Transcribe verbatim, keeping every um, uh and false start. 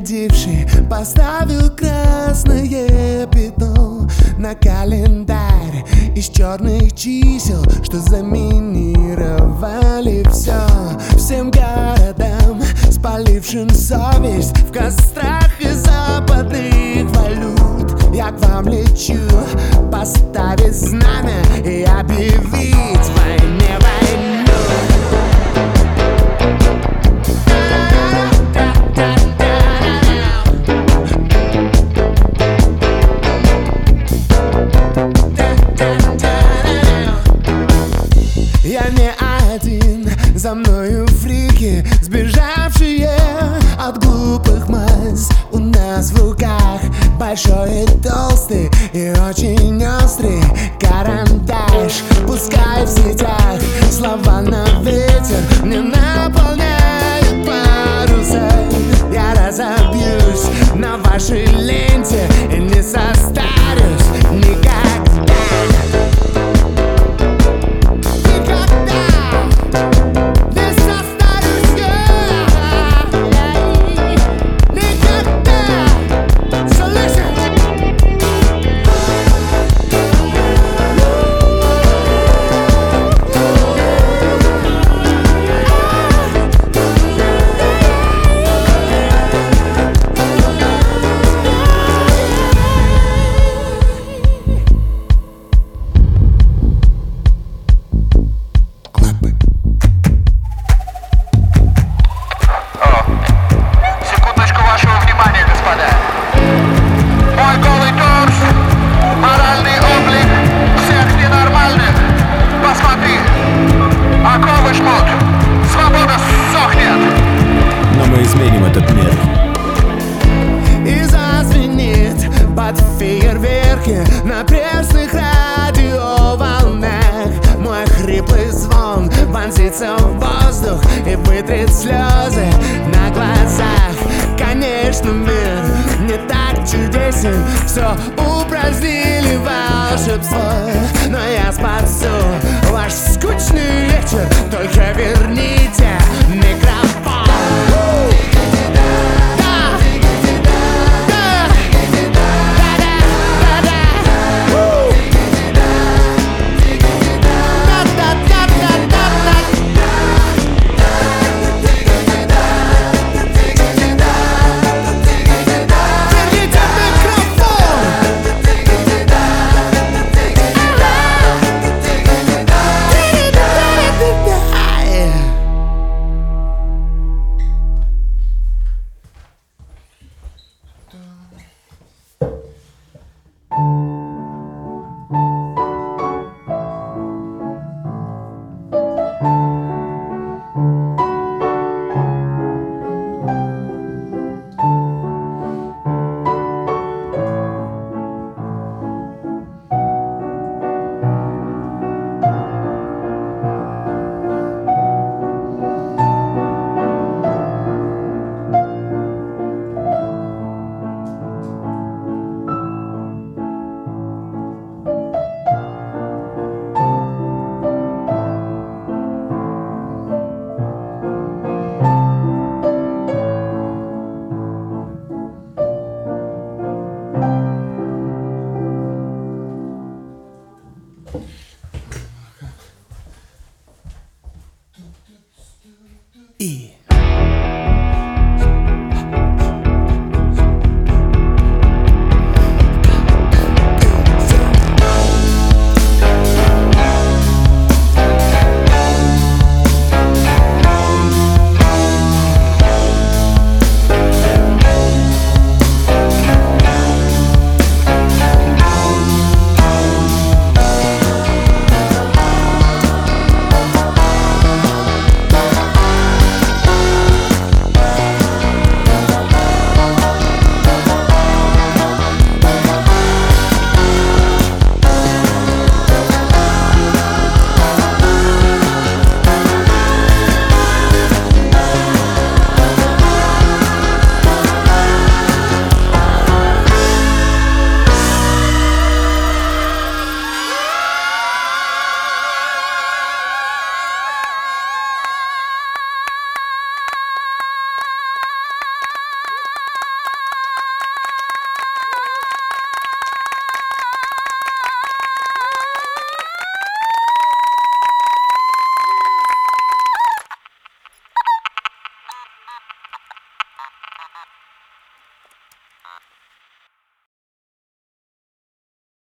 угодивший поставил красное пятно на календарь из черных чисел, что заминировали все. Всем городам, спалившим совесть в кострах из западных валют, я к вам лечу поставить знамя и объявить войне войну. Я не один, за мною фрики, сбежавшие от глупых масс. У нас в руках большой и толстый и очень острый карандаш. Пускай в сетях слова на ветер не наполняют паруса. Я разобьюсь на вашей ленте и не состарюсь никогда. Изменим этот мир. И зазвенит под фейерверки на пресных радиоволнах. Мой хриплый звон вонзится в воздух и вытрет слезы на глазах. Конечно, мир не так чудесен, все упразднили волшебство, но я спасу ваш скучный вечер, только верни